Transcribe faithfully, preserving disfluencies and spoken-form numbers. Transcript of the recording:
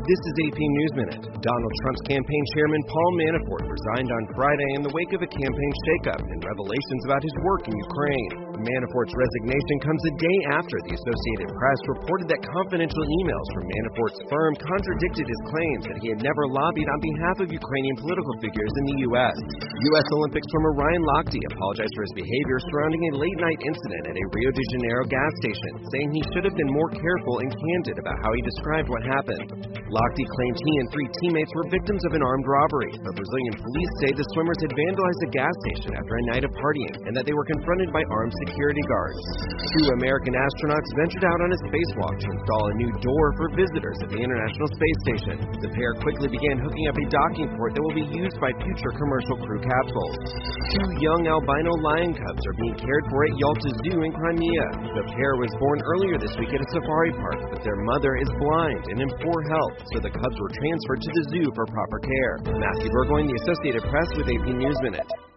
This is A P News Minute. Donald Trump's campaign chairman Paul Manafort resigned on Friday in the wake of a campaign shakeup and revelations about his work in Ukraine. Manafort's resignation comes a day after the Associated Press reported that confidential emails from Manafort's firm contradicted his claims that he had never lobbied on behalf of Ukrainian political figures in the U S. U S Olympic swimmer Ryan Lochte apologized for his behavior surrounding a late-night incident at a Rio de Janeiro gas station, saying he should have been more careful and candid about how he described what happened. Lochte claimed he and three teammates were victims of an armed robbery, but Brazilian police say the swimmers had vandalized a gas station after a night of partying and that they were confronted by armed security guards. Two American astronauts ventured out on a spacewalk to install a new door for visitors at the International Space Station. The pair quickly began hooking up a docking port that will be used by future commercial crew capsules. Two young albino lion cubs are being cared for at Yalta Zoo in Crimea. The pair was born earlier this week at a safari park, but their mother is blind and in poor health, so the cubs were transferred to the zoo for proper care. Matthew Burgoyne, The Associated Press, with A P News Minute.